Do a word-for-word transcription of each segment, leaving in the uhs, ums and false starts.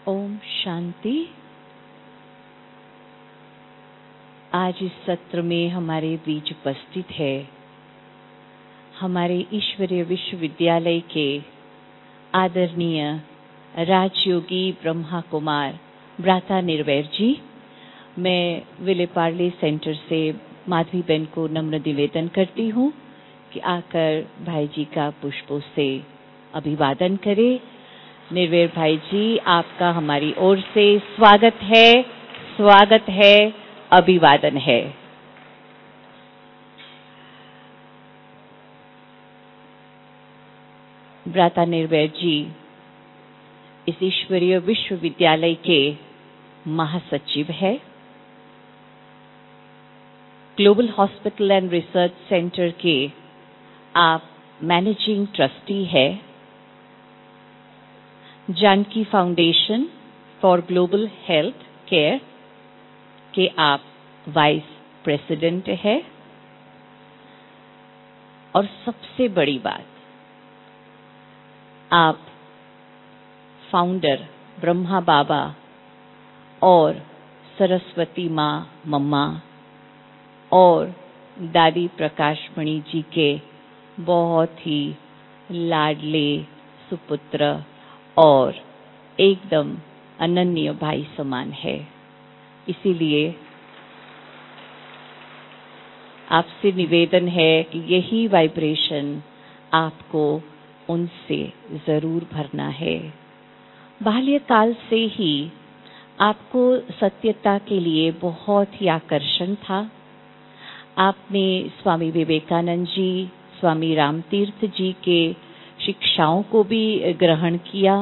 ओम शांति। आज इस सत्र में हमारे बीच उपस्थित है हमारे ईश्वरीय विश्वविद्यालय के आदरणीय राजयोगी ब्रह्मा कुमार ब्राता निर्वैर जी। मैं विले पार्ले सेंटर से माधवी बहन को नम्र निवेदन करती हूँ कि आकर भाई जी का पुष्पों से अभिवादन करें। निर्वैर भाई जी, आपका हमारी ओर से स्वागत है, स्वागत है, अभिवादन है। ब्राता निर्वैर जी इस ईश्वरीय विश्वविद्यालय के महासचिव है, global hospital and research centre के आप मैनेजिंग ट्रस्टी है, Janki foundation for global health care के आप वाइस प्रेसिडेंट है, और सबसे बड़ी बात, आप फाउंडर ब्रह्मा बाबा और सरस्वती माँ मम्मा और दादी प्रकाशमणि जी के बहुत ही लाडले सुपुत्र और एकदम अनन्य भाई समान है। इसीलिए आपसे निवेदन है कि यही वाइब्रेशन आपको उनसे जरूर भरना है। बाल्यकाल से ही आपको सत्यता के लिए बहुत ही आकर्षण था। आपने स्वामी विवेकानंद जी, स्वामी रामतीर्थ जी के शिक्षाओं को भी ग्रहण किया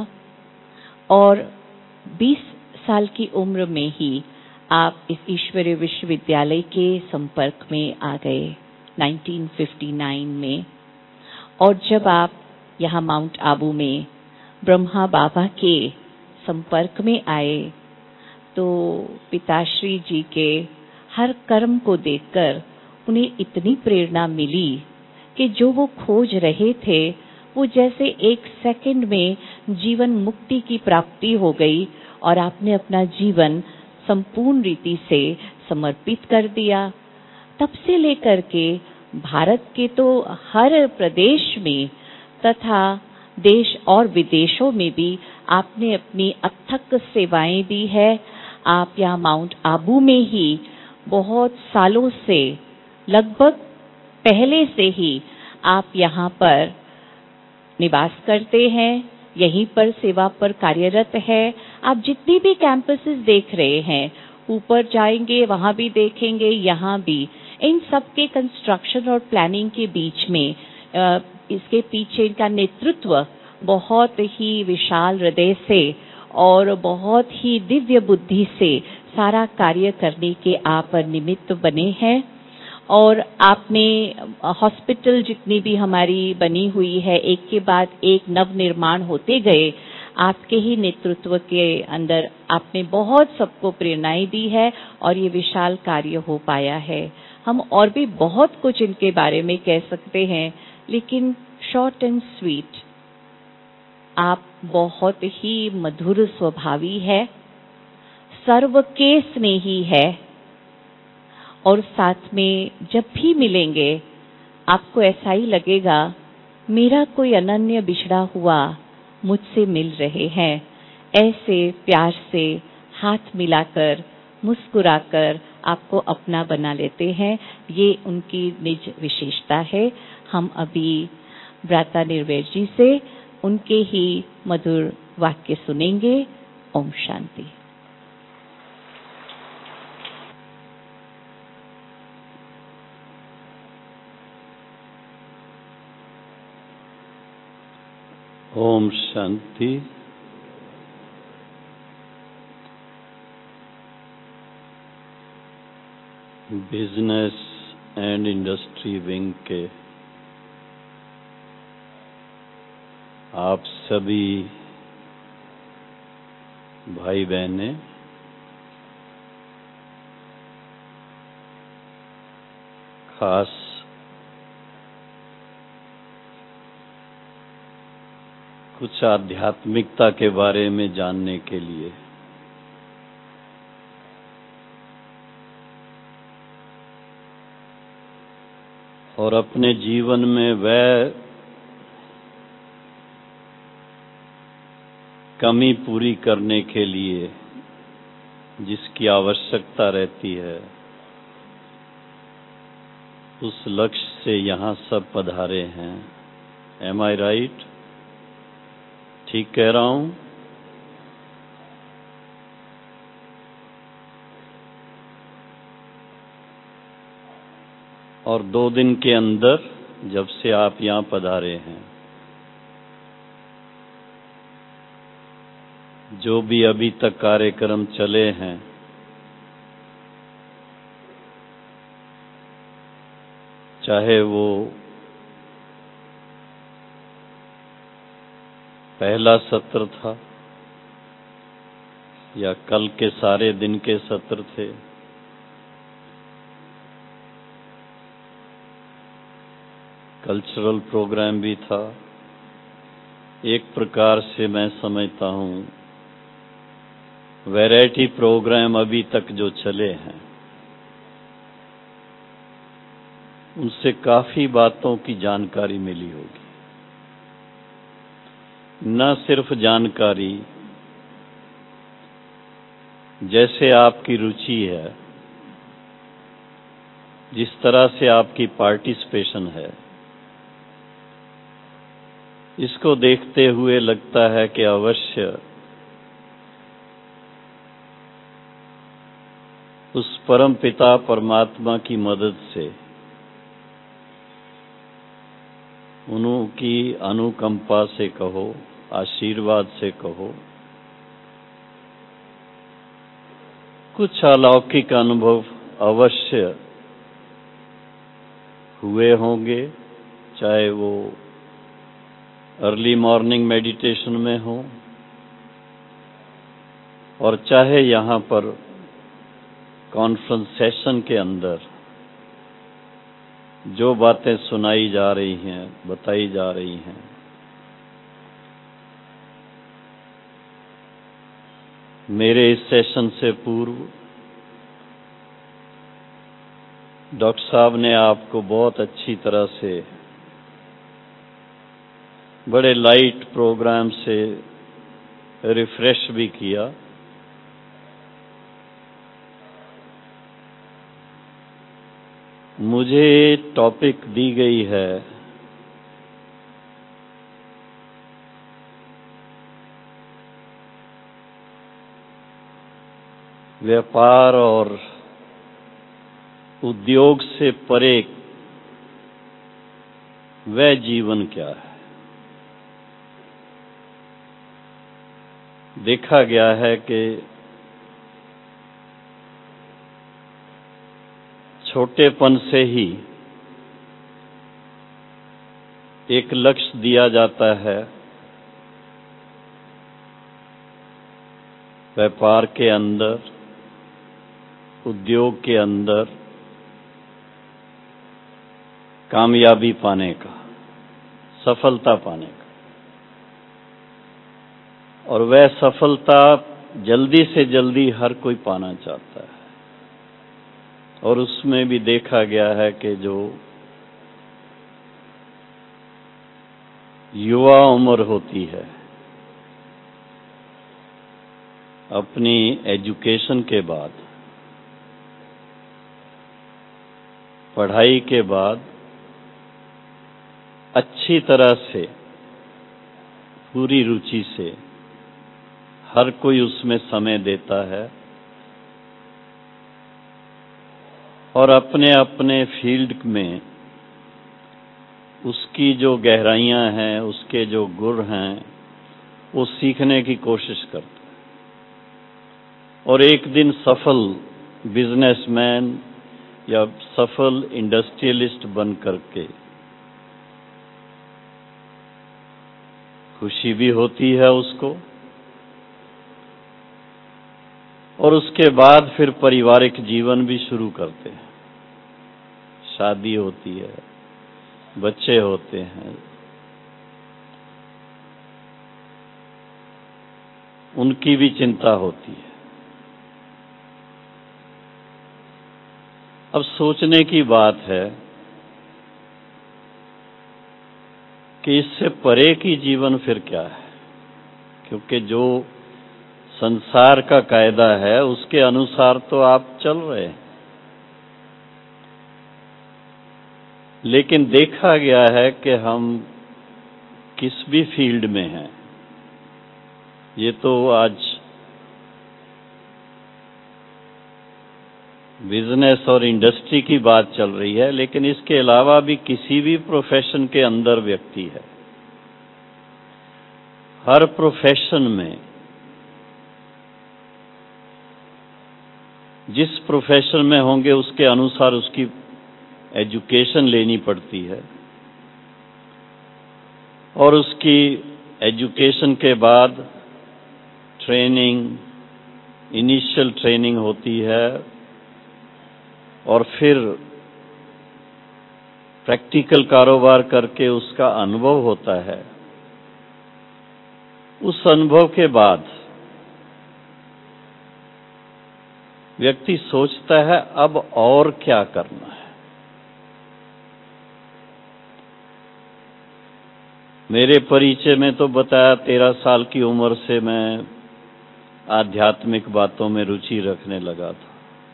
और बीस साल की उम्र में ही आप इस ईश्वरीय विश्वविद्यालय के संपर्क में आ गए उन्नीस सौ उनसठ में। और जब आप यहाँ माउंट आबू में ब्रह्मा बाबा के संपर्क में आए तो पिताश्री जी के हर कर्म को देखकर उन्हें इतनी प्रेरणा मिली कि जो वो खोज रहे थे वो जैसे एक सेकंड में जीवन मुक्ति की प्राप्ति हो गई और आपने अपना जीवन संपूर्ण रीति से समर्पित कर दिया। तब से लेकर के भारत के तो हर प्रदेश में तथा देश और विदेशों में भी आपने अपनी अथक सेवाएं दी है। आप यहाँ माउंट आबू में ही बहुत सालों से, लगभग पहले से ही आप यहाँ पर निवास करते हैं, यहीं पर सेवा पर कार्यरत है। आप जितनी भी कैंपसेस देख रहे हैं, ऊपर जाएंगे वहां भी देखेंगे, यहाँ भी, इन सब के कंस्ट्रक्शन और प्लानिंग के बीच में इसके पीछे इनका नेतृत्व बहुत ही विशाल हृदय से और बहुत ही दिव्य बुद्धि से सारा कार्य करने के आप निमित्त बने हैं। और आपने हॉस्पिटल जितनी भी हमारी बनी हुई है, एक के बाद एक नव निर्माण होते गए। आपके ही नेतृत्व के अंदर आपने बहुत सबको प्रेरणाएं दी है और ये विशाल कार्य हो पाया है। हम और भी बहुत कुछ इनके बारे में कह सकते हैं, लेकिन शॉर्ट एंड स्वीट, आप बहुत ही मधुर स्वभावी है, सर्व के स्नेही है, और साथ में जब भी मिलेंगे आपको ऐसा ही लगेगा मेरा कोई अनन्य बिछड़ा हुआ मुझसे मिल रहे हैं। ऐसे प्यार से हाथ मिलाकर, मुस्कुराकर आपको अपना बना लेते हैं। ये उनकी निज विशेषता है। हम अभी ब्राता निर्वैर जी से उनके ही मधुर वाक्य सुनेंगे। Om Shanti. Om Shanti. Business and industry wing के आप सभी भाई बहनें, खास कुछ आध्यात्मिकता के बारे में जानने के लिए। और अपने जीवन में वह कमी पूरी करने के लिए जिसकी आवश्यकता रहती है, उस लक्ष्य से यहाँ सब पधारे हैं। Am I right? ठीक कह रहा हूं? और दो दिन के अंदर जब से आप यहाँ पधारे हैं, जो भी अभी तक कार्यक्रम चले हैं, चाहे वो पहला सत्र था या कल के सारे दिन के सत्र थे, कल्चरल प्रोग्राम भी था, एक प्रकार से मैं समझता हूँ वैरायटी प्रोग्राम अभी तक जो चले हैं, उनसे काफी बातों की जानकारी मिली होगी। न सिर्फ जानकारी, जैसे आपकी रुचि है, जिस तरह से आपकी पार्टिसिपेशन है, इसको देखते हुए लगता है कि अवश्य उस परम पिता परमात्मा की मदद से, उनकी अनुकंपा से कहो, आशीर्वाद से कहो, कुछ अलौकिक अनुभव अवश्य हुए होंगे, चाहे वो अर्ली मॉर्निंग मेडिटेशन में हो और चाहे यहाँ पर कॉन्फ्रेंस सेशन के अंदर जो बातें सुनाई जा रही हैं, बताई जा रही हैं। मेरे इस सेशन से पूर्व डॉक्टर साहब ने आपको बहुत अच्छी तरह से बड़े लाइट प्रोग्राम से रिफ्रेश भी किया। मुझे टॉपिक दी गई है व्यापार और उद्योग से परे वह जीवन क्या है। देखा गया है कि छोटेपन से ही एक लक्ष्य दिया जाता है, व्यापार के अंदर, उद्योग के अंदर कामयाबी पाने का, सफलता पाने का। और वह सफलता जल्दी से जल्दी हर कोई पाना चाहता है। और उसमें भी देखा गया है कि जो युवा उम्र होती है, अपनी एजुकेशन के बाद, पढ़ाई के बाद अच्छी तरह से, पूरी रुचि से हर कोई उसमें समय देता है और अपने अपने फील्ड में उसकी जो गहराइयां हैं, उसके जो गुण हैं, वो सीखने की कोशिश करता है। और एक दिन सफल बिजनेसमैन या सफल इंडस्ट्रियलिस्ट बन करके खुशी भी होती है उसको। और उसके बाद फिर पारिवारिक जीवन भी शुरू करते हैं, शादी होती है, बच्चे होते हैं। उनकी भी चिंता होती है। अब सोचने की बात है कि इससे परे की जीवन फिर क्या है, क्योंकि जो संसार का कायदा है उसके अनुसार तो आप चल रहे हैं, लेकिन देखा गया है कि हम किस भी फील्ड में हैं, ये तो आज बिजनेस और इंडस्ट्री की बात चल रही है, लेकिन इसके अलावा भी किसी भी प्रोफेशन के अंदर व्यक्ति है, हर प्रोफेशन में जिस प्रोफेशन में होंगे उसके अनुसार उसकी एजुकेशन लेनी पड़ती है, और उसकी एजुकेशन के बाद ट्रेनिंग, इनिशियल ट्रेनिंग होती है, और फिर प्रैक्टिकल कारोबार करके उसका अनुभव होता है। उस अनुभव के बाद व्यक्ति सोचता है अब और क्या करना है। मेरे परिचय में तो बताया तेरह साल की उम्र से मैं आध्यात्मिक बातों में रुचि रखने लगा था।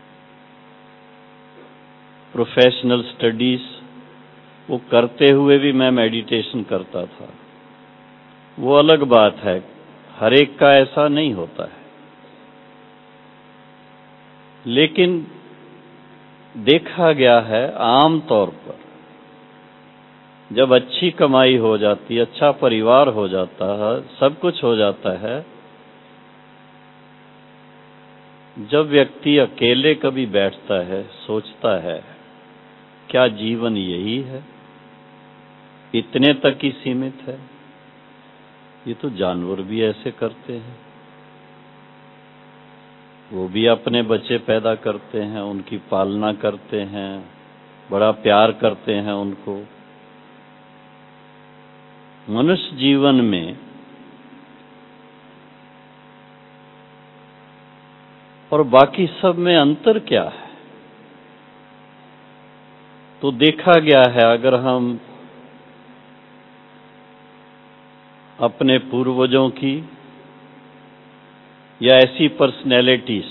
प्रोफेशनल स्टडीज वो करते हुए भी मैं मेडिटेशन करता था। वो अलग बात है, हर एक का ऐसा नहीं होता है, लेकिन देखा गया है आम तौर पर जब अच्छी कमाई हो जाती है, अच्छा परिवार हो जाता है, सब कुछ हो जाता है, जब व्यक्ति अकेले कभी बैठता है, सोचता है क्या जीवन यही है, इतने तक ही सीमित है, ये तो जानवर भी ऐसे करते हैं, वो भी अपने बच्चे पैदा करते हैं, उनकी पालना करते हैं, बड़ा प्यार करते हैं उनको। मनुष्य जीवन में और बाकी सब में अंतर क्या है? तो देखा गया है अगर हम अपने पूर्वजों की या ऐसी पर्सनैलिटीज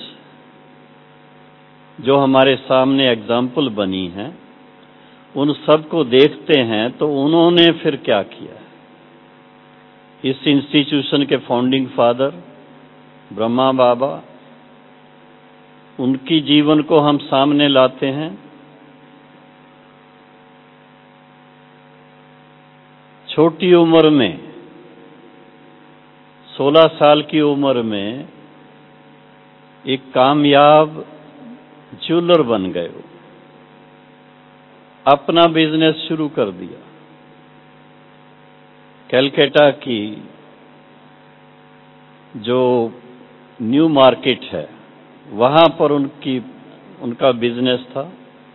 जो हमारे सामने एग्जाम्पल बनी हैं, उन सब को देखते हैं तो उन्होंने फिर क्या किया। इस इंस्टीट्यूशन के फाउंडिंग फादर ब्रह्मा बाबा, उनकी जीवन को हम सामने लाते हैं। छोटी उम्र में, सोलह साल की उम्र में एक कामयाब ज्वेलर बन गए, अपना बिजनेस शुरू कर दिया। कलकत्ता की जो न्यू मार्केट है वहां पर उनकी उनका बिजनेस था।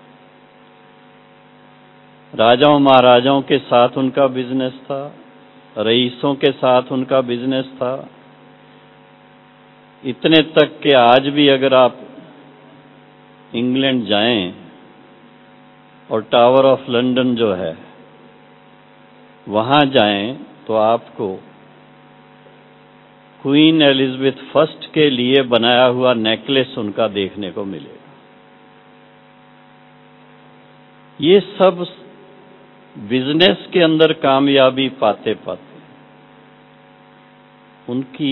राजाओं महाराजाओं के साथ उनका बिजनेस था, रईसों के साथ उनका बिजनेस था, इतने तक कि आज भी अगर आप इंग्लैंड जाएं और टावर ऑफ लंदन जो है वहां जाएं तो आपको क्वीन एलिजाबेथ फर्स्ट के लिए बनाया हुआ नेकलेस उनका देखने को मिलेगा। ये सब बिजनेस के अंदर कामयाबी पाते पाते उनकी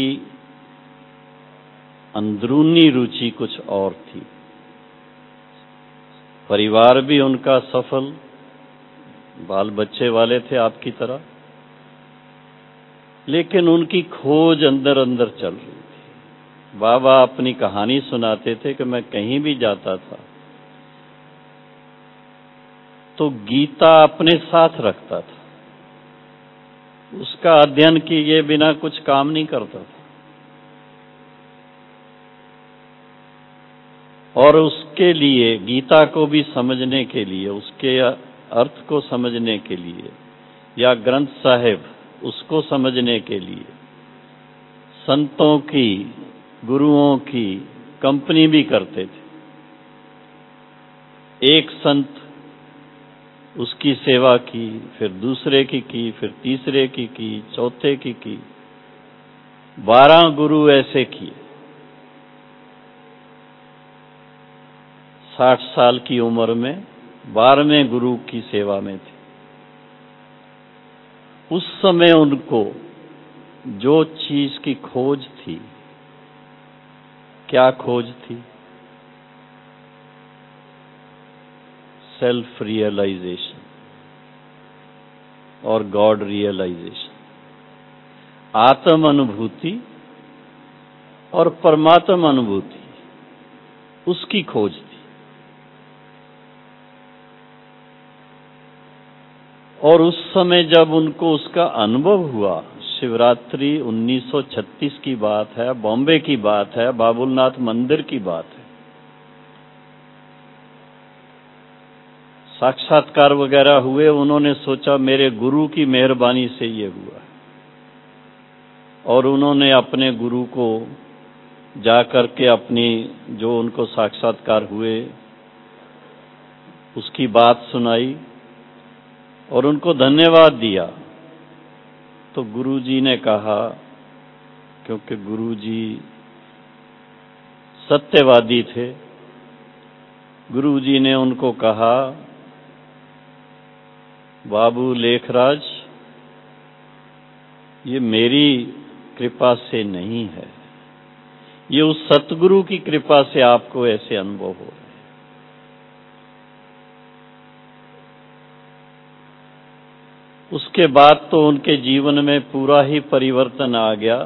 अंदरूनी रुचि कुछ और थी। परिवार भी उनका सफल, बाल बच्चे वाले थे आपकी तरह, लेकिन उनकी खोज अंदर अंदर चल रही थी। बाबा अपनी कहानी सुनाते थे कि मैं कहीं भी जाता था तो गीता अपने साथ रखता था, उसका अध्ययन किए बिना कुछ काम नहीं करता था, और उसके लिए गीता को भी समझने के लिए, उसके अर्थ को समझने के लिए, या ग्रंथ साहिब उसको समझने के लिए संतों की, गुरुओं की कंपनी भी करते थे। एक संत, उसकी सेवा की, फिर दूसरे की की, फिर तीसरे की की, चौथे की की, बारह गुरु ऐसे किए। साठ साल की उम्र में बारहवें गुरु की सेवा में थे। उस समय उनको जो चीज की खोज थी, क्या खोज थी? सेल्फ रियलाइजेशन और गॉड रियलाइजेशन, आत्म अनुभूति और परमात्मा अनुभूति, उसकी खोज थी। और उस समय जब उनको उसका अनुभव हुआ, शिवरात्रि उन्नीस सौ छत्तीस की बात है, बॉम्बे की बात है, बाबुलनाथ मंदिर की बात है। साक्षात्कार वगैरह हुए, उन्होंने सोचा मेरे गुरु की मेहरबानी से ये हुआ, और उन्होंने अपने गुरु को जाकर के अपनी जो उनको साक्षात्कार हुए उसकी बात सुनाई और उनको धन्यवाद दिया। तो गुरुजी ने कहा, क्योंकि गुरुजी सत्यवादी थे, गुरुजी ने उनको कहा, बाबू लेखराज, ये मेरी कृपा से नहीं है, ये उस सतगुरु की कृपा से आपको ऐसे अनुभव हो रहे हैं। उसके बाद तो उनके जीवन में पूरा ही परिवर्तन आ गया।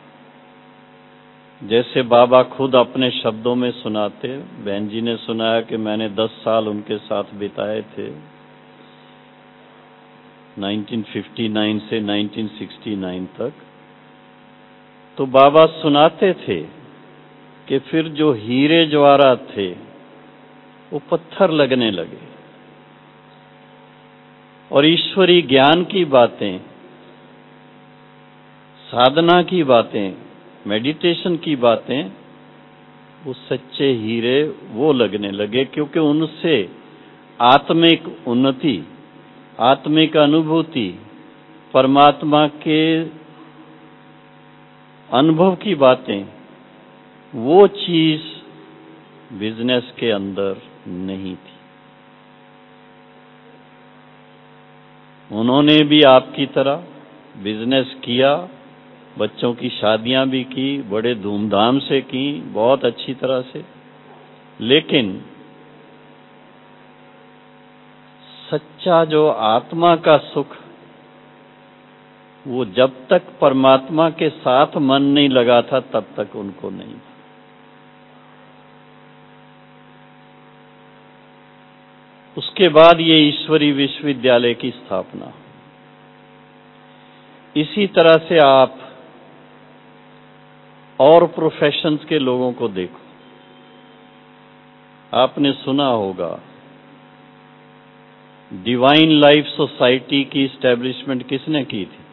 जैसे बाबा खुद अपने शब्दों में सुनाते, बहन जी ने सुनाया कि मैंने दस साल उनके साथ बिताए थे, उन्नीस सौ उनसठ से उन्नीस सौ उनहत्तर तक। तो बाबा सुनाते थे कि फिर जो हीरे जवाहरात थे वो पत्थर लगने लगे, और ईश्वरी ज्ञान की बातें, साधना की बातें, मेडिटेशन की बातें, वो सच्चे हीरे वो लगने लगे, क्योंकि उनसे आत्मिक उन्नति, आत्मिक अनुभूति, परमात्मा के अनुभव की बातें, वो चीज बिजनेस के अंदर नहीं थी। उन्होंने भी आपकी तरह बिजनेस किया, बच्चों की शादियां भी की, बड़े धूमधाम से की, बहुत अच्छी तरह से, लेकिन सच्चा जो आत्मा का सुख, वो जब तक परमात्मा के साथ मन नहीं लगा था तब तक उनको नहीं था। उसके बाद ये ईश्वरी विश्वविद्यालय की स्थापना। इसी तरह से आप और प्रोफेशंस के लोगों को देखो। आपने सुना होगा डिवाइन लाइफ सोसाइटी की इस्टेब्लिशमेंट किसने की थी?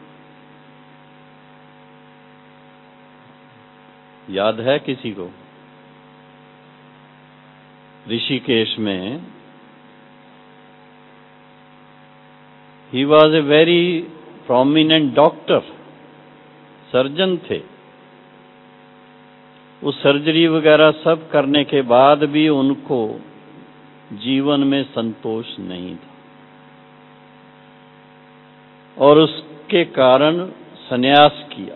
याद है किसी को? ऋषिकेश में ही was a very prominent doctor, surgeon थे। वो सर्जरी वगैरह सब करने के बाद भी उनको जीवन में संतोष नहीं था, और उसके कारण संन्यास किया।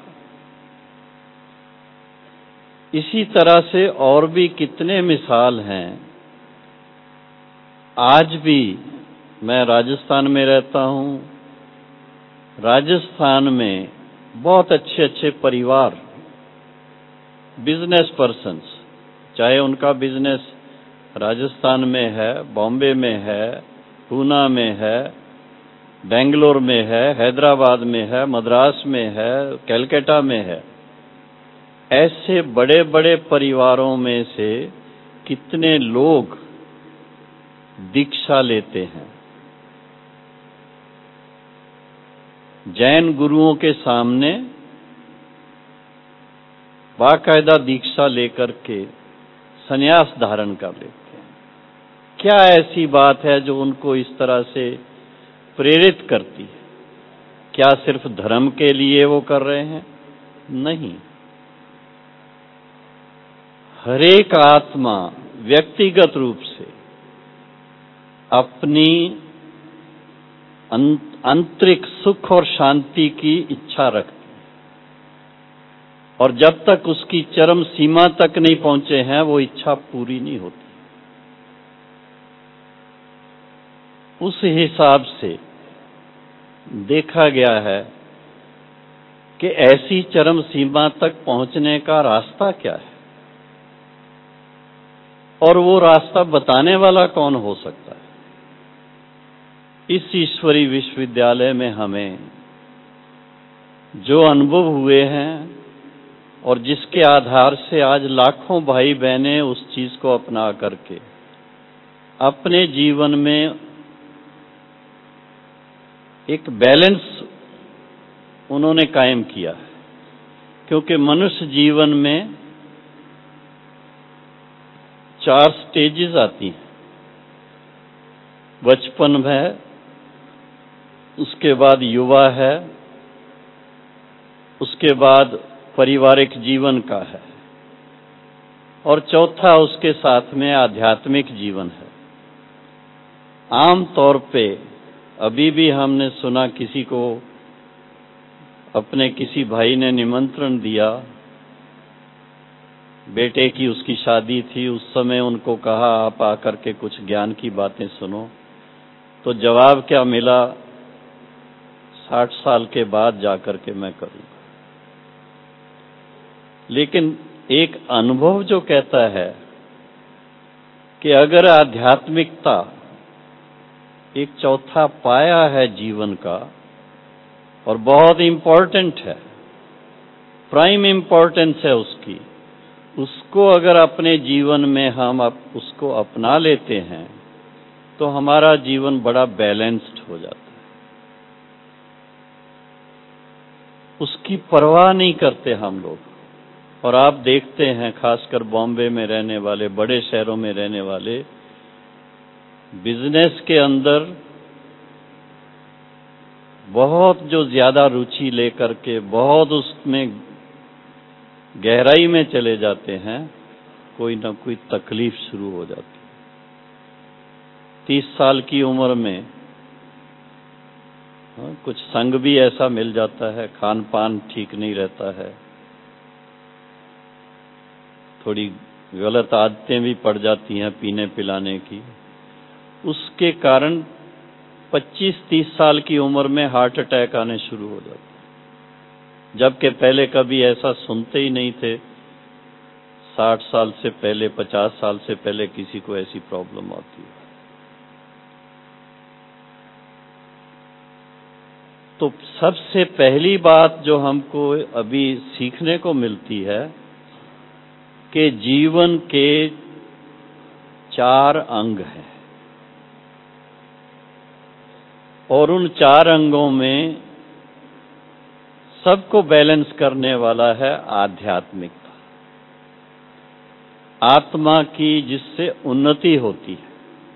इसी तरह से और भी कितने मिसाल हैं। आज भी मैं राजस्थान में रहता हूं, राजस्थान में बहुत अच्छे अच्छे परिवार, बिजनेस पर्सन्स, चाहे उनका बिजनेस राजस्थान में है, बॉम्बे में है, पूना में है, बेंगलोर में है, हैदराबाद में है, मद्रास में है, कलकत्ता में है। ऐसे बड़े बड़े परिवारों में से कितने लोग दीक्षा लेते हैं। जैन गुरुओं के सामने बाकायदा दीक्षा लेकर के संन्यास धारण कर लेते हैं। क्या ऐसी बात है जो उनको इस तरह से प्रेरित करती है? क्या सिर्फ धर्म के लिए वो कर रहे हैं? नहीं, हरेक आत्मा व्यक्तिगत रूप से अपनी आंतरिक सुख और शांति की इच्छा रखती है, और जब तक उसकी चरम सीमा तक नहीं पहुंचे हैं वो इच्छा पूरी नहीं होती। उस हिसाब से देखा गया है कि ऐसी चरम सीमा तक पहुंचने का रास्ता क्या है, और वो रास्ता बताने वाला कौन हो सकता है। इस ईश्वरीय विश्वविद्यालय में हमें जो अनुभव हुए हैं और जिसके आधार से आज लाखों भाई बहनें उस चीज को अपना करके अपने जीवन में एक बैलेंस उन्होंने कायम किया है। क्योंकि मनुष्य जीवन में चार स्टेजेस आती हैं। बचपन है, उसके बाद युवा है, उसके बाद पारिवारिक जीवन का है, और चौथा उसके साथ में आध्यात्मिक जीवन है। आम तौर पे अभी भी हमने सुना, किसी को अपने किसी भाई ने निमंत्रण दिया, बेटे की उसकी शादी थी, उस समय उनको कहा आप आकर के कुछ ज्ञान की बातें सुनो, तो जवाब क्या मिला, साठ साल के बाद जाकर के मैं करूंगा। लेकिन एक अनुभव जो कहता है कि अगर आध्यात्मिकता एक चौथा पाया है जीवन का और बहुत इम्पोर्टेंट है, प्राइम इम्पोर्टेंस है उसकी, उसको अगर अपने जीवन में हम अप, उसको अपना लेते हैं तो हमारा जीवन बड़ा बैलेंस्ड हो जाता है। उसकी परवाह नहीं करते हम लोग। और आप देखते हैं खासकर बॉम्बे में रहने वाले, बड़े शहरों में रहने वाले, बिजनेस के अंदर बहुत जो ज्यादा रुचि लेकर के बहुत उसमें गहराई में चले जाते हैं, कोई ना कोई तकलीफ शुरू हो जाती है। तीस साल की उम्र में हाँ, कुछ संग भी ऐसा मिल जाता है, खान पान ठीक नहीं रहता है, थोड़ी गलत आदतें भी पड़ जाती हैं पीने पिलाने की। उसके कारण पच्चीस तीस साल की उम्र में हार्ट अटैक आने शुरू हो जाते हैं, जबकि पहले कभी ऐसा सुनते ही नहीं थे। साठ साल से पहले, पचास साल से पहले किसी को ऐसी प्रॉब्लम आती है। तो सबसे पहली बात जो हमको अभी सीखने को मिलती है कि जीवन के चार अंग हैं, और उन चार अंगों में सबको बैलेंस करने वाला है आध्यात्मिकता, आत्मा की जिससे उन्नति होती है।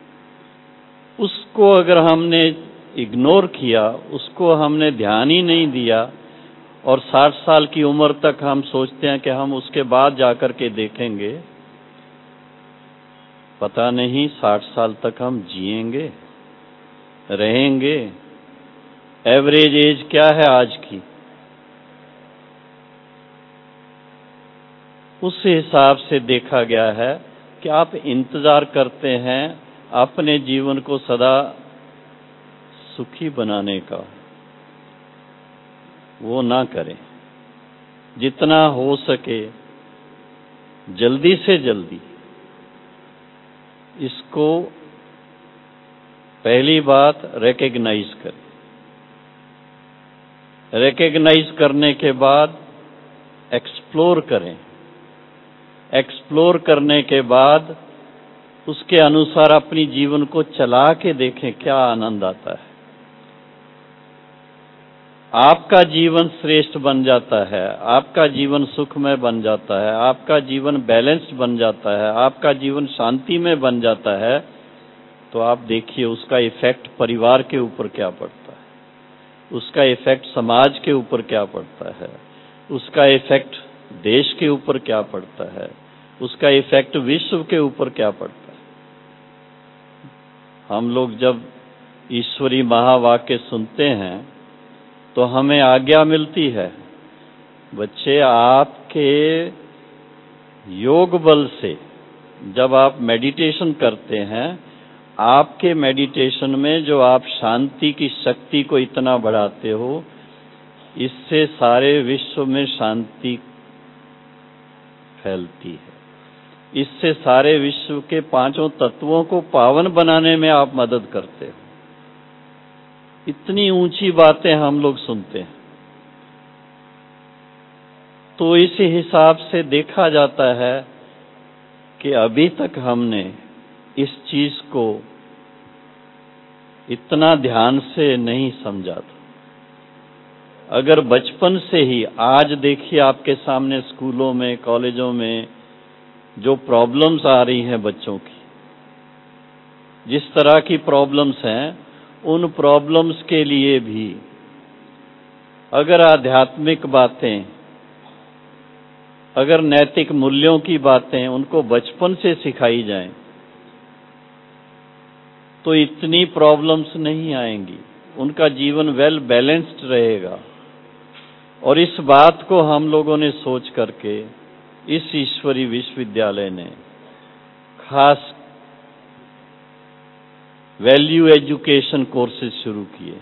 उसको अगर हमने इग्नोर किया, उसको हमने ध्यान ही नहीं दिया, और साठ साल की उम्र तक हम सोचते हैं कि हम उसके बाद जाकर के देखेंगे, पता नहीं साठ साल तक हम जिएंगे, रहेंगे। एवरेज एज क्या है आज की, उस हिसाब से देखा गया है कि आप इंतजार करते हैं अपने जीवन को सदा सुखी बनाने का, वो ना करें। जितना हो सके जल्दी से जल्दी इसको पहली बात रिकॉग्नाइज करें। रिकॉग्नाइज करने के बाद एक्सप्लोर करें। एक्सप्लोर करने के बाद उसके अनुसार अपनी जीवन को चला के देखें क्या आनंद आता है। आपका जीवन श्रेष्ठ बन जाता है, आपका जीवन सुखमय बन जाता है, आपका जीवन बैलेंस्ड बन जाता है, आपका जीवन शांति में बन जाता है, तो आप देखिए उसका इफेक्ट परिवार के ऊपर क्या पड़ता है, उसका इफेक्ट समाज के ऊपर क्या पड़ता है, उसका इफेक्ट देश के ऊपर क्या पड़ता है, उसका इफेक्ट विश्व के ऊपर क्या पड़ता है। हम लोग जब ईश्वरी महावाक्य सुनते हैं तो हमें आज्ञा मिलती है, बच्चे आपके योग बल से जब आप मेडिटेशन करते हैं, आपके मेडिटेशन में जो आप शांति की शक्ति को इतना बढ़ाते हो, इससे सारे विश्व में शांति फैलती है, इससे सारे विश्व के पांचों तत्वों को पावन बनाने में आप मदद करते हो। इतनी ऊंची बातें हम लोग सुनते हैं। तो इस हिसाब से देखा जाता है कि अभी तक हमने इस चीज को इतना ध्यान से नहीं समझा था। अगर बचपन से ही, आज देखिए आपके सामने स्कूलों में, कॉलेजों में जो प्रॉब्लम्स आ रही हैं बच्चों की, जिस तरह की प्रॉब्लम्स हैं, उन प्रॉब्लम्स के लिए भी अगर आध्यात्मिक बातें, अगर नैतिक मूल्यों की बातें उनको बचपन से सिखाई जाएं, तो इतनी प्रॉब्लम्स नहीं आएंगी, उनका जीवन वेल बैलेंस्ड रहेगा। और इस बात को हम लोगों ने सोच करके इस ईश्वरी विश्वविद्यालय ने खास वैल्यू एजुकेशन कोर्सेज शुरू किए।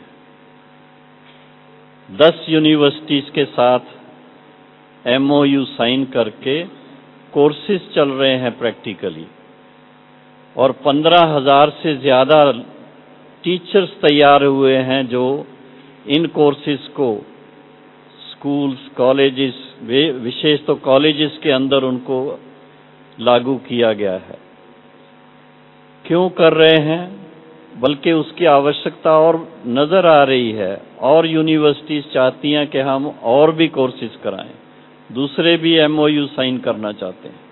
दस यूनिवर्सिटीज के साथ एमओयू साइन करके कोर्सेज चल रहे हैं प्रैक्टिकली, और पंद्रह हजार से ज्यादा टीचर्स तैयार हुए हैं जो इन कोर्सेज को स्कूल्स, कॉलेजेस, विशेष तो कॉलेजेस के अंदर उनको लागू किया गया है। क्यों कर रहे हैं? बल्कि उसकी आवश्यकता और नजर आ रही है, और यूनिवर्सिटीज चाहती हैं कि हम और भी कोर्सेज कराएं, दूसरे भी एमओयू साइन करना चाहते हैं।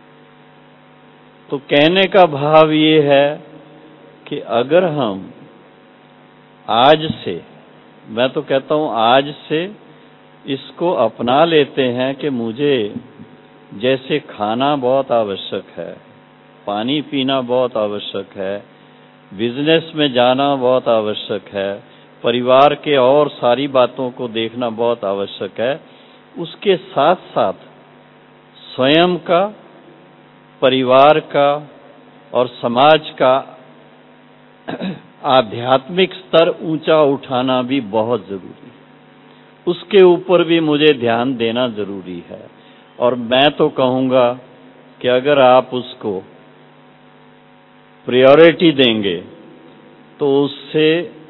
तो कहने का भाव ये है कि अगर हम आज से, मैं तो कहता हूं आज से इसको अपना लेते हैं कि मुझे जैसे खाना बहुत आवश्यक है, पानी पीना बहुत आवश्यक है, बिजनेस में जाना बहुत आवश्यक है, परिवार के और सारी बातों को देखना बहुत आवश्यक है, उसके साथ साथ स्वयं का, परिवार का और समाज का आध्यात्मिक स्तर ऊंचा उठाना भी बहुत जरूरी है। उसके ऊपर भी मुझे ध्यान देना जरूरी है। और मैं तो कहूंगा कि अगर आप उसको प्रायोरिटी देंगे तो उससे,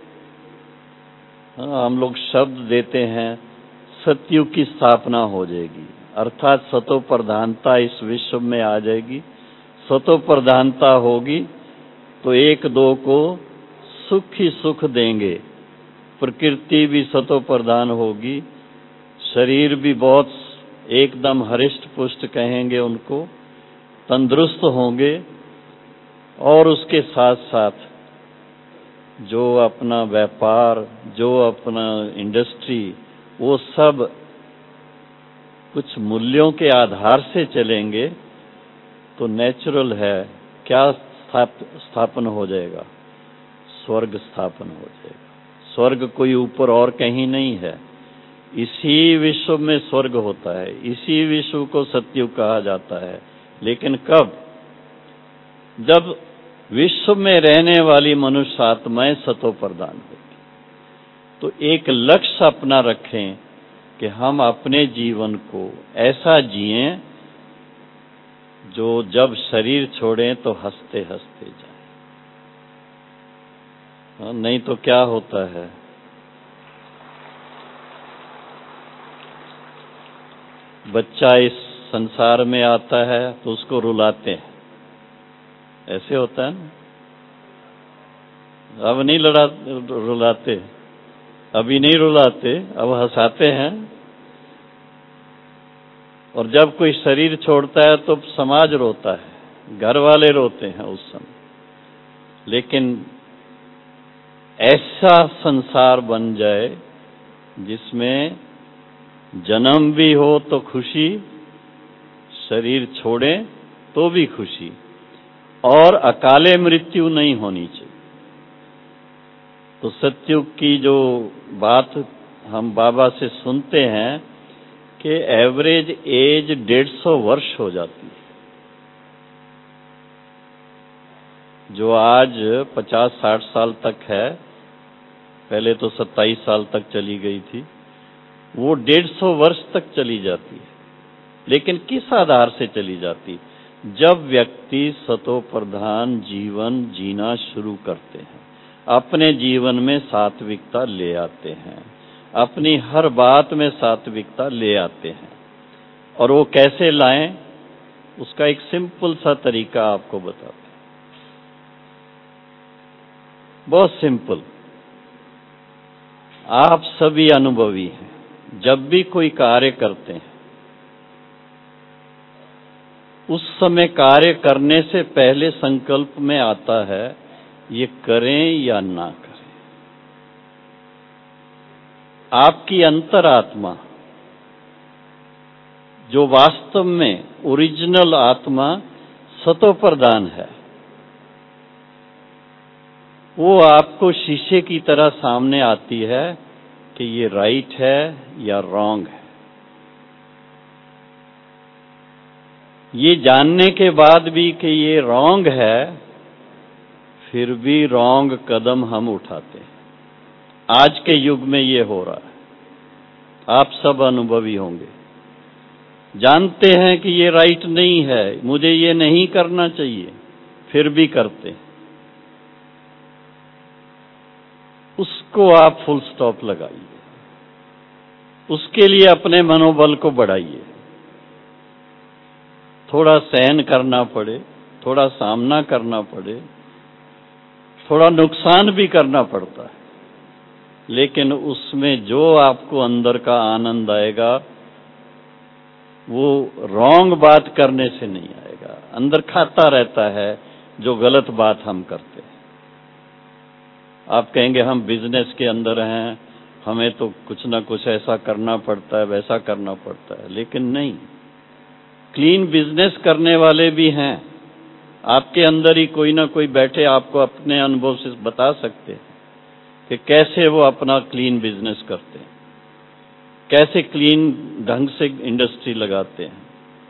हम लोग शब्द देते हैं, सतयुग की स्थापना हो जाएगी, अर्थात सतो प्रधानता इस विश्व में आ जाएगी। सतो प्रधानता होगी तो एक दो को सुख ही सुख देंगे, प्रकृति भी सतो प्रधान होगी, शरीर भी बहुत एकदम हरिष्ट पुष्ट कहेंगे उनको, तंदुरुस्त होंगे, और उसके साथ साथ जो अपना व्यापार, जो अपना इंडस्ट्री, वो सब कुछ मूल्यों के आधार से चलेंगे, तो नेचुरल है क्या स्थाप, स्थापन हो जाएगा, स्वर्ग स्थापन हो जाएगा। स्वर्ग कोई ऊपर और कहीं नहीं है, इसी विश्व में स्वर्ग होता है, इसी विश्व को सतयुग कहा जाता है। लेकिन कब? जब विश्व में रहने वाली मनुष्य आत्माएं सतो प्रधान होगी। तो एक लक्ष्य अपना रखें कि हम अपने जीवन को ऐसा जिएं जो जब शरीर छोड़ें तो हंसते हंसते जाएं। नहीं तो क्या होता है, बच्चा इस संसार में आता है तो उसको रुलाते हैं, ऐसे होता है ना। अब नहीं लड़ा रुलाते, अभी नहीं रुलाते, अब हंसाते हैं। और जब कोई शरीर छोड़ता है तो समाज रोता है, घर वाले रोते हैं उस समय। लेकिन ऐसा संसार बन जाए जिसमें जन्म भी हो तो खुशी, शरीर छोड़े तो भी खुशी, और अकाले मृत्यु नहीं होनी चाहिए। तो सतयुग की जो बात हम बाबा से सुनते हैं कि एवरेज एज डेढ़ सौ वर्ष हो जाती है। जो आज पचास साठ साल तक है, पहले तो सत्ताईस साल तक चली गई थी, वो डेढ़ सौ वर्ष तक चली जाती है। लेकिन किस आधार से चली जाती? जब व्यक्ति सतो प्रधान जीवन जीना शुरू करते हैं, अपने जीवन में सात्विकता ले आते हैं, अपनी हर बात में सात्विकता ले आते हैं। और वो कैसे लाएं, उसका एक सिंपल सा तरीका आपको बताते हैं। बहुत सिंपल। आप सभी अनुभवी हैं, जब भी कोई कार्य करते हैं उस समय कार्य करने से पहले संकल्प में आता है ये करें या ना करें। आपकी अंतरात्मा, जो वास्तव में ओरिजिनल आत्मा सतो प्रधान है, वो आपको शीशे की तरह सामने आती है कि ये राइट है या रॉन्ग है। ये जानने के बाद भी कि ये रॉन्ग है, फिर भी रॉन्ग कदम हम उठाते हैं। आज के युग में ये हो रहा है। आप सब अनुभवी होंगे, जानते हैं कि ये राइट नहीं है, मुझे ये नहीं करना चाहिए, फिर भी करते हैं। उसको आप फुल स्टॉप लगाइए, उसके लिए अपने मनोबल को बढ़ाइए। थोड़ा सहन करना पड़े, थोड़ा सामना करना पड़े, थोड़ा नुकसान भी करना पड़ता है, लेकिन उसमें जो आपको अंदर का आनंद आएगा वो रॉन्ग बात करने से नहीं आएगा। अंदर खाता रहता है जो गलत बात हम करते हैं। आप कहेंगे हम बिजनेस के अंदर हैं, हमें तो कुछ ना कुछ ऐसा करना पड़ता है, वैसा करना पड़ता है, लेकिन नहीं। क्लीन बिजनेस करने वाले भी हैं। आपके अंदर ही कोई ना कोई बैठे आपको अपने अनुभव से बता सकते हैं कि कैसे वो अपना क्लीन बिजनेस करते हैं, कैसे क्लीन ढंग से इंडस्ट्री लगाते हैं।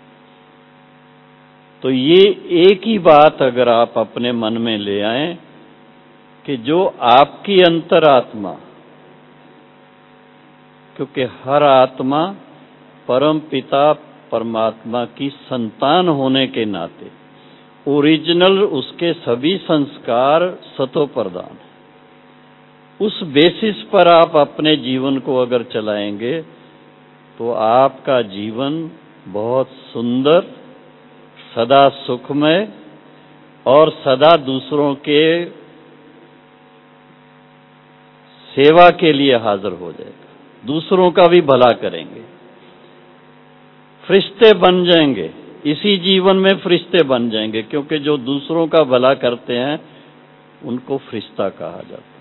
तो ये एक ही बात अगर आप अपने मन में ले आएं कि जो आपकी अंतरात्मा, क्योंकि हर आत्मा परम पिता परमात्मा की संतान होने के नाते ओरिजिनल उसके सभी संस्कार सतो प्रधान है। उस बेसिस पर आप अपने जीवन को अगर चलाएंगे तो आपका जीवन बहुत सुंदर, सदा सुखमय और सदा दूसरों के सेवा के लिए हाजिर हो जाएगा। दूसरों का भी भला करेंगे, फरिश्ते बन जाएंगे। इसी जीवन में फरिश्ते बन जाएंगे, क्योंकि जो दूसरों का भला करते हैं उनको फरिश्ता कहा जाता है।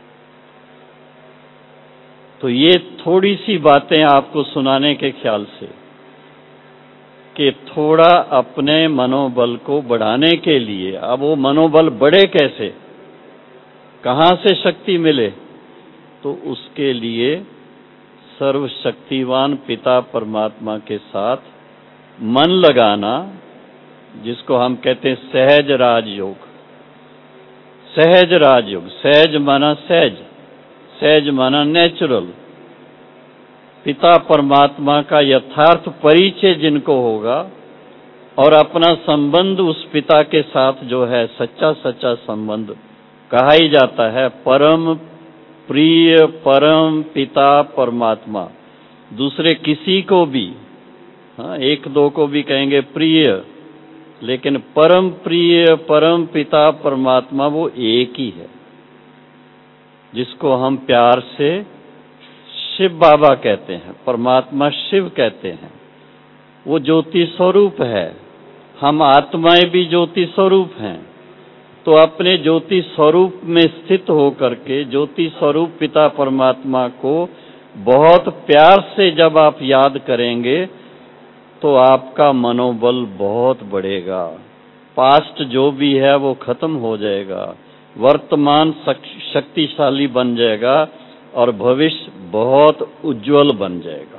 तो ये थोड़ी सी बातें आपको सुनाने के ख्याल से कि थोड़ा अपने मनोबल को बढ़ाने के लिए, अब वो मनोबल बढ़े कैसे, कहाँ से शक्ति मिले, तो उसके लिए सर्वशक्तिवान पिता परमात्मा के साथ मन लगाना, जिसको हम कहते हैं सहज राजयोग। सहज राजयोग, सहज माना सहज, सहज माना नेचुरल। पिता परमात्मा का यथार्थ परिचय जिनको होगा और अपना संबंध उस पिता के साथ जो है सच्चा सच्चा संबंध, कहा ही जाता है परम प्रिय परम पिता परमात्मा। दूसरे किसी को भी, हाँ, एक दो को भी कहेंगे प्रिय, लेकिन परम प्रिय परम पिता परमात्मा वो एक ही है, जिसको हम प्यार से शिव बाबा कहते हैं, परमात्मा शिव कहते हैं, वो ज्योति स्वरूप है। हम आत्माएं भी ज्योति स्वरूप हैं। तो अपने ज्योति स्वरूप में स्थित होकर के ज्योति स्वरूप पिता परमात्मा को बहुत प्यार से जब आप याद करेंगे तो आपका मनोबल बहुत बढ़ेगा। पास्ट जो भी है वो खत्म हो जाएगा, वर्तमान शक्तिशाली बन जाएगा और भविष्य बहुत उज्जवल बन जाएगा।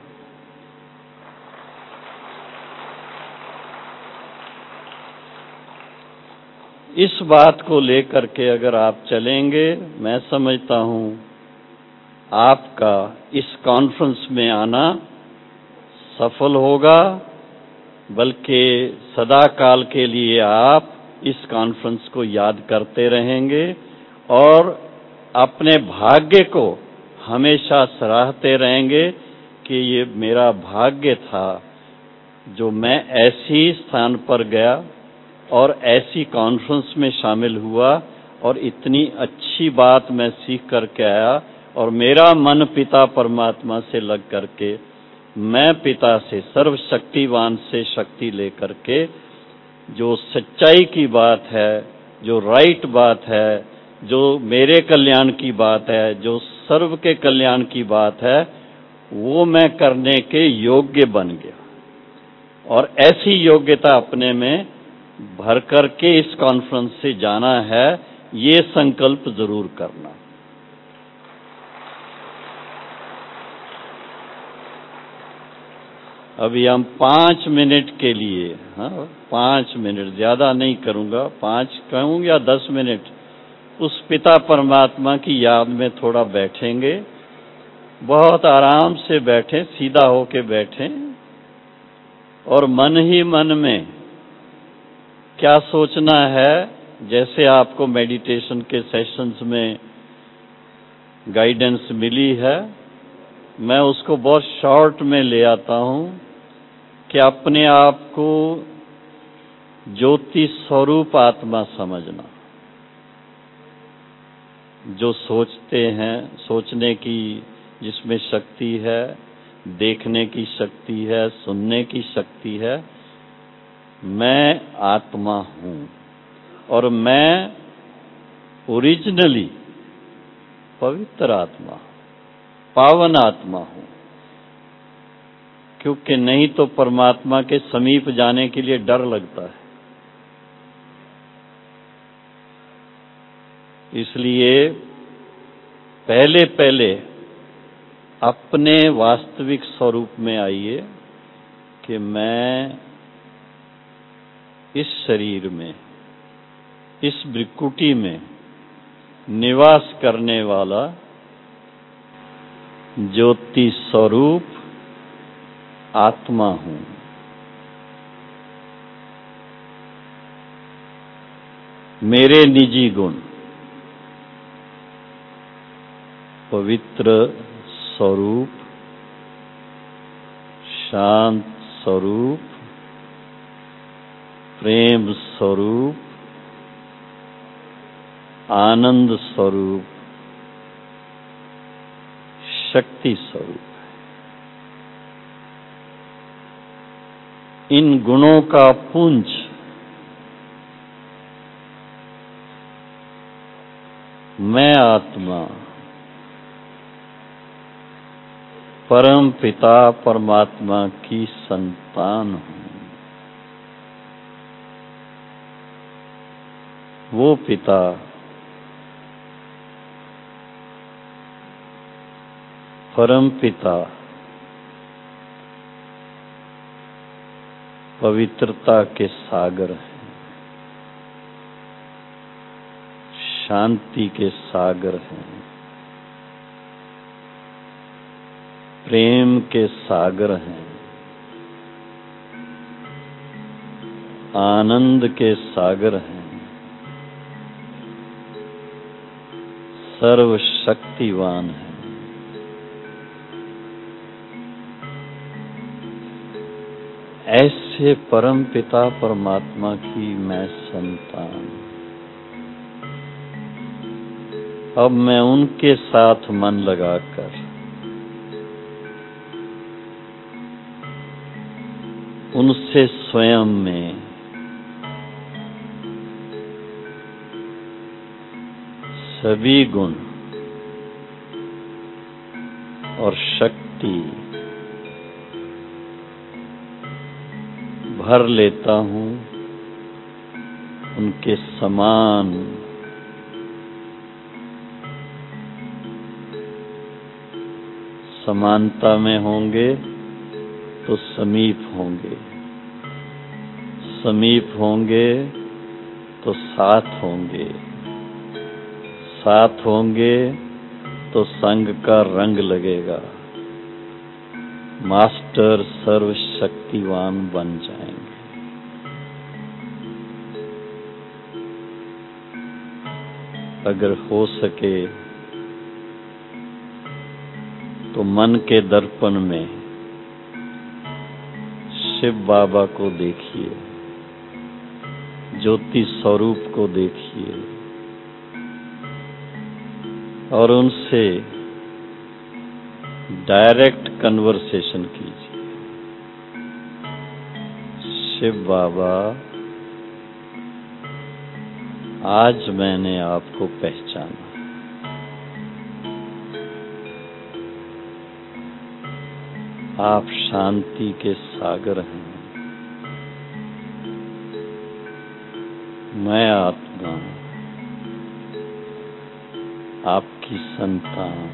इस बात को लेकर के अगर आप चलेंगे, मैं समझता हूं आपका इस कॉन्फ्रेंस में आना सफल होगा, बल्कि सदा काल के लिए आप इस कॉन्फ्रेंस को याद करते रहेंगे और अपने भाग्य को हमेशा सराहते रहेंगे कि ये मेरा भाग्य था जो मैं ऐसी स्थान पर गया और ऐसी कॉन्फ्रेंस में शामिल हुआ और इतनी अच्छी बात मैं सीख करके आया और मेरा मन पिता परमात्मा से लग करके मैं पिता से, सर्वशक्तिवान से शक्ति लेकर के जो सच्चाई की बात है, जो राइट बात है, जो मेरे कल्याण की बात है, जो सर्व के कल्याण की बात है, वो मैं करने के योग्य बन गया। और ऐसी योग्यता अपने में भर करके इस कॉन्फ्रेंस से जाना है, ये संकल्प जरूर करना। अभी हम पांच मिनट के लिए, हाँ पांच मिनट, ज्यादा नहीं करूंगा, पांच कहूँ या दस मिनट उस पिता परमात्मा की याद में थोड़ा बैठेंगे। बहुत आराम से बैठें, सीधा होके बैठें और मन ही मन में क्या सोचना है, जैसे आपको मेडिटेशन के सेशंस में गाइडेंस मिली है, मैं उसको बहुत शॉर्ट में ले आता हूं कि अपने आप को ज्योति स्वरूप आत्मा समझना। जो सोचते हैं, सोचने की जिसमें शक्ति है, देखने की शक्ति है, सुनने की शक्ति है, मैं आत्मा हूं और मैं ओरिजिनली पवित्र आत्मा, पावन आत्मा हूं। क्योंकि नहीं तो परमात्मा के समीप जाने के लिए डर लगता है। इसलिए पहले पहले अपने वास्तविक स्वरूप में आइए कि मैं इस शरीर में, इस भृकुटी में निवास करने वाला ज्योति स्वरूप आत्मा हूं। मेरे निजी गुण पवित्र स्वरूप, शांत स्वरूप, प्रेम स्वरूप, आनंद स्वरूप, शक्ति स्वरूप। इन गुणों का पुंज मैं आत्मा परम पिता परमात्मा की संतान हूं। वो पिता परम पिता पवित्रता के सागर हैं, शांति के सागर हैं, प्रेम के सागर हैं, आनंद के सागर हैं, सर्वशक्तिवान हैं। ऐसे परम पिता परमात्मा की मैं संतान। अब मैं उनके साथ मन लगाकर उनसे स्वयं में सभी गुण और शक्ति भर लेता हूँ, उनके समान समानता में होंगे तो समीप होंगे, समीप होंगे तो साथ होंगे, साथ होंगे तो संग का रंग लगेगा, मास्टर सर्वशक्तिवान बन जाएंगे। अगर हो सके तो मन के दर्पण में शिव बाबा को देखिए, ज्योति स्वरूप को देखिए और उनसे डायरेक्ट कन्वर्सेशन कीजिए। शिव बाबा, आज मैंने आपको पहचाना। आप शांति के सागर हैं। मैं आत्मा, आपकी संतान,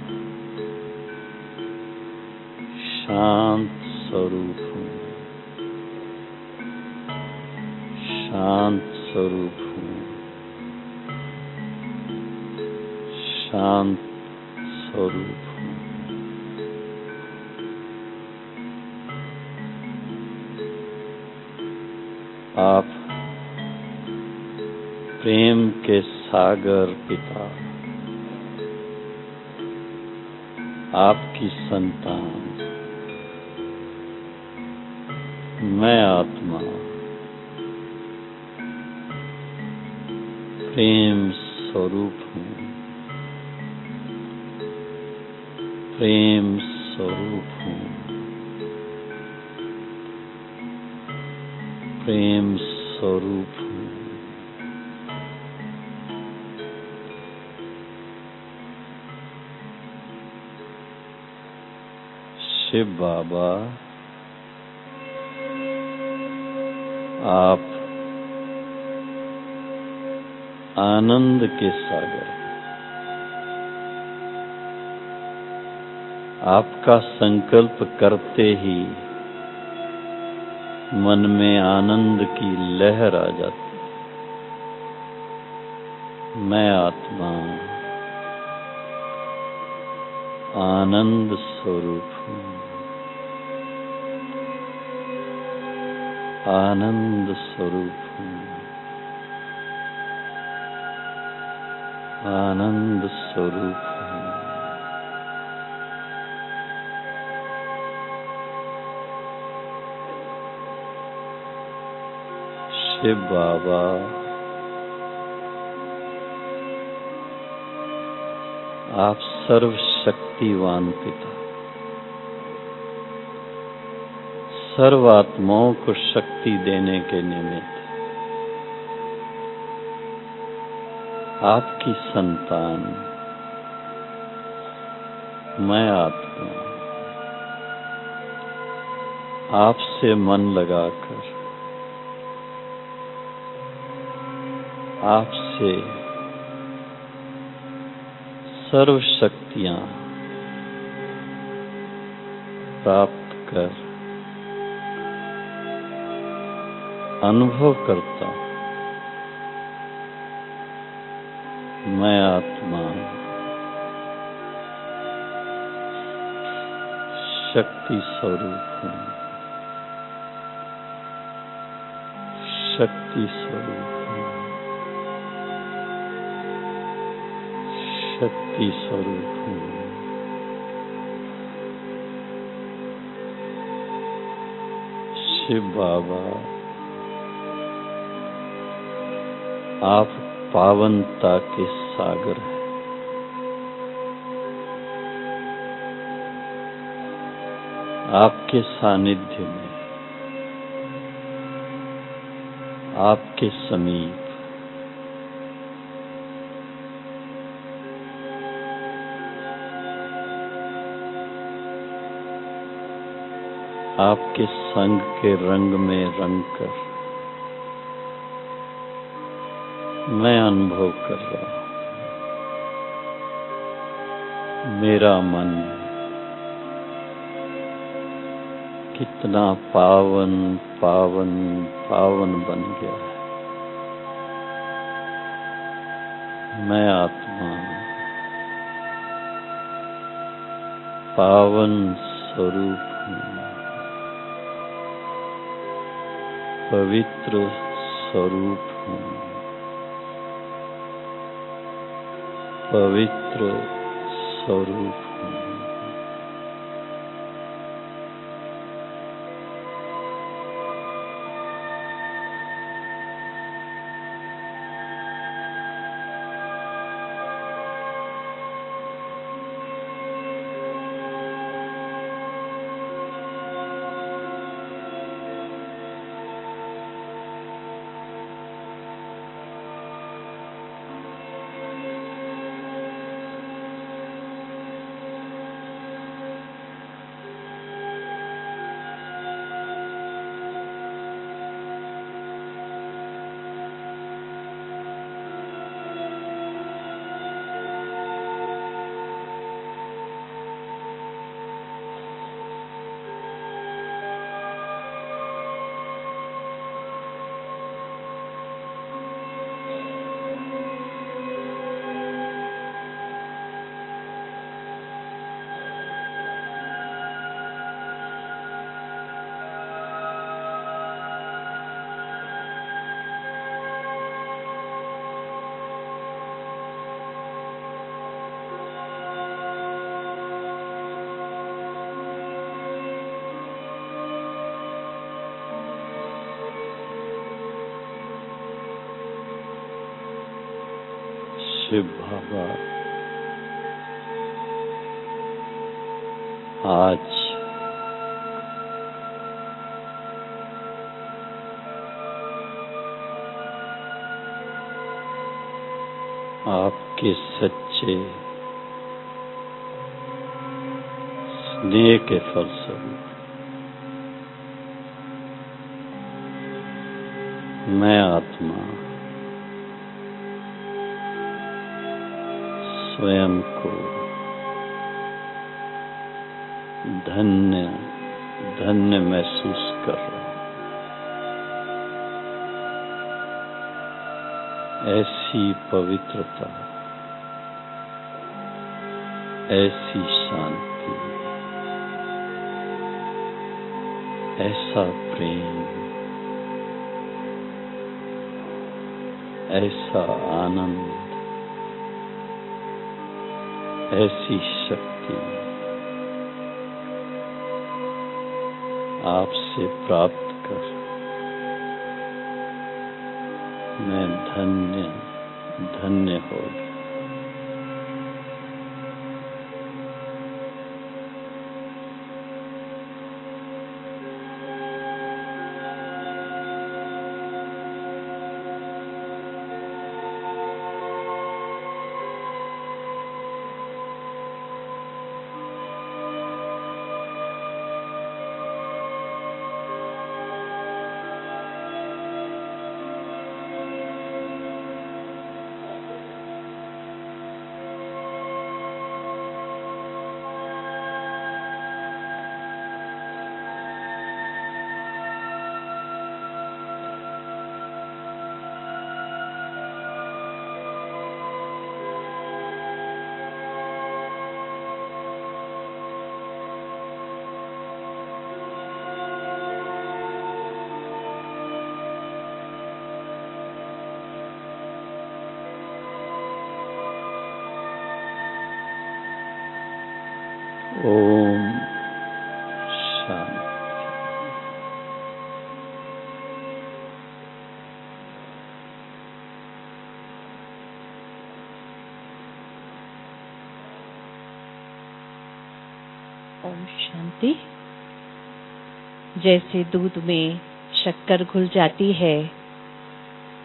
शांत स्वरूप हूँ, शांत स्वरूप हूँ, शांत स्वरूप हूँ। आप प्रेम के सागर पिता, आपकी संतान, मैं आत्मा, प्रेम स्वरूप हूँ, प्रेम स्वरूप हूँ, प्रेम स्वरूप हूँ। शिव बाबा, आप आनंद के सागर हैं। आपका संकल्प करते ही मन में आनंद की लहर आ जाती। मैं आत्मा आनंद स्वरूप हूँ, आनंद स्वरूप हूँ, आनंद स्वरूप हूँ। शिव बाबा, आप सर्वशक्तिवान पिता, सर्व आत्माओं को शक्ति देने के निमित्त आपकी संतान, मैं आत्मा, आपसे मन लगाकर आपसे सर्व शक्तियां प्राप्त कर अनुभव करता हूं। मैं आत्मा शक्ति स्वरूप हूँ, शक्ति स्वरूप हूँ, शक्ति स्वरूप हूँ। शिव बाबा, आप पावनता के सागर हैं। आपके सानिध्य में आपके समीप। आपके संग के रंग में रंग कर मैं अनुभव कर रहा हूं। मेरा मन कितना पावन पावन पावन बन गया है। मैं आत्मा पावन स्वरूप हूँ, पवित्र स्वरूप हूँ, पवित्र स्वरूप हूँ। शिव बाबा आज आपके सच्चे स्नेह के फलस्वरूप मैं आत्मा स्वयं को धन्य धन्य महसूस कर रहा हूं। ऐसी पवित्रता, ऐसी शांति, ऐसा प्रेम, ऐसा आनंद, ऐसी शक्ति आपसे प्राप्त कर मैं धन्य धन्य हो गया। ओम शांति। ओम शांति। जैसे दूध में शक्कर घुल जाती है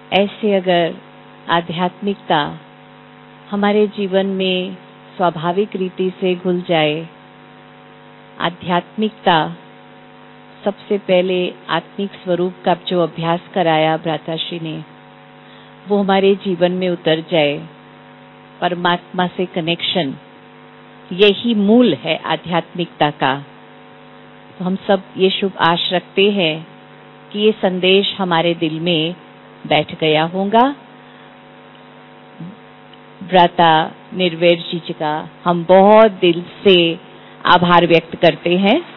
ऐसे अगर आध्यात्मिकता हमारे जीवन में स्वाभाविक रीति से घुल जाए, आध्यात्मिकता सबसे पहले आत्मिक स्वरूप का जो अभ्यास कराया भ्राताश्री ने, वो हमारे जीवन में उतर जाए, परमात्मा से कनेक्शन, यही मूल है आध्यात्मिकता का। तो हम सब ये शुभ आश रखते हैं कि ये संदेश हमारे दिल में बैठ गया होगा। भ्राता निर्वैर जी का हम बहुत दिल से आभार व्यक्त करते हैं।